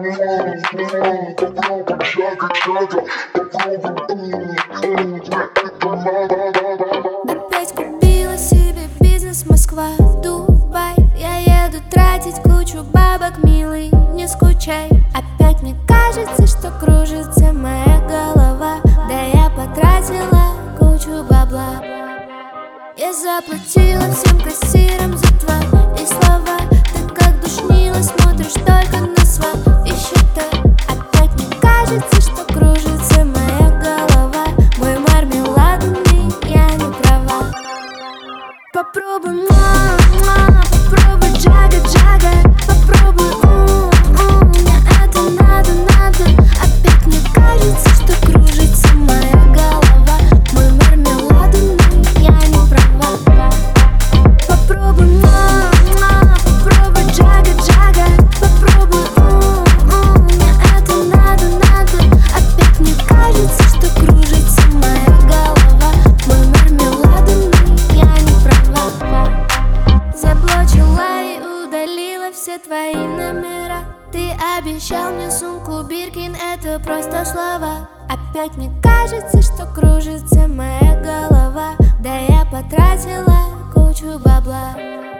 Опять купила себе бизнес Москва, Дубай. Я еду тратить кучу бабок, милый, не скучай. Опять мне кажется, что кружится моя голова. Да я потратила кучу бабла. Я заплатила всем кассирам за твои слова. Ты как душнила, смотришь только на свои счета. Опять мне кажется, что кружится моя голова. Мой мармеладный, я не права. Попробуй, попробуй джага-джага. Попробуй, мне это надо. Опять мне кажется, что кружится моя голова. Мой мармеладный, я не права. Попробуй, попробуй джага-джага. Попробуй, мне это надо. Опять мне кажется, что кружится моя голова. Мой мармеладный, я не права. Заблочила и удалила все твои номера. Ты обещал мне сумку Биркин, это просто слова. Опять мне кажется, что кружится моя голова. Да я потратила кучу бабла.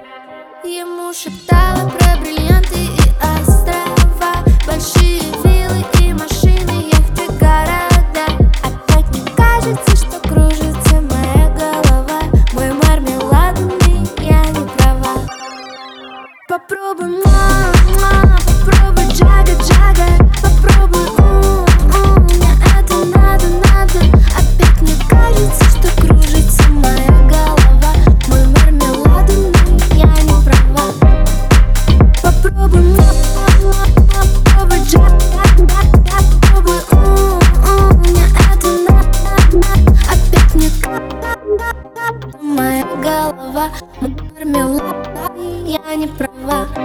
Ему шептала про бриллианты и острова, большие виллы и машины, яхты, города. Опять мне кажется, что кружится моя голова. Мой мармеладный, я не права. Попробуй, попробуй джага-джага. Попробуй, мне это надо. Опять мне кажется, что кружится моя голова. Мой мармеладный, я не права. Попробуй, попробуй джага-джага. Попробуй, мне это надо. Опять мне кажется, моя голова. Мой мармеладный, я не права.